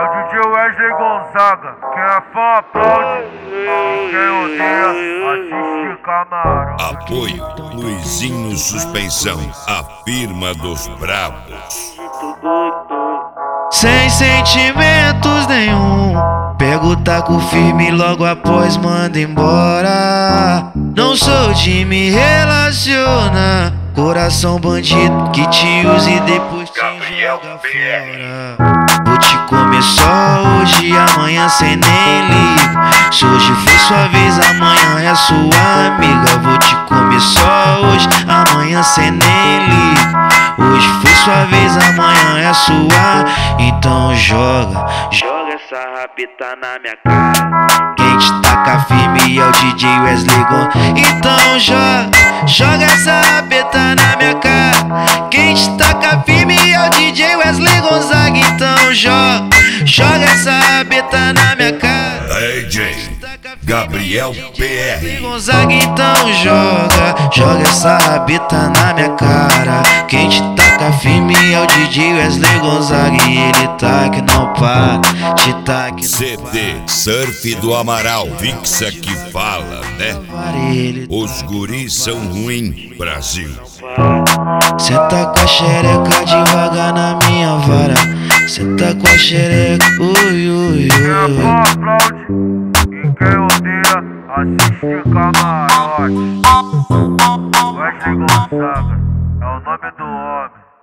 o DJ Wesley Gonzaga. Quem é fã aplaude e quem odeia assiste camarote. Apoio Luizinho Suspensão, a firma dos bravos. Sem sentimentos nenhum, pego o taco firme e logo após mando embora. Não sou de me relacionar, coração bandido que te usa e depois te joga fora. Vou te comer só hoje, amanhã cê nem liga. Se hoje foi sua vez, amanhã é sua amiga. Vou te comer só hoje, amanhã cê nem liga. Hoje foi sua vez, amanhã é sua. Então joga essa rabeta na minha cara. Quem te taca firme é o DJ Wesley Gonzaga. Então joga essa rabeta na minha cara. Quem te taca firme é o DJ Wesley Gonzaga. Então joga essa rabeta na minha cara. DJ Gabriel PR Gonzaga, então joga essa rabeta na minha cara. Quem te taca firme é o DJ Wesley Gonzaga. E ele tá que não para, te tá que não CD Surf do Amaral, Vixa que fala, né? Os guris são ruins, Brasil. Senta com a xereca devagar na minha vara. Senta com a xereca, ui, ui, Quem é ui. fã aplaude e quem odeia assiste camarote. Wesley Gonzaga é o nome do homem.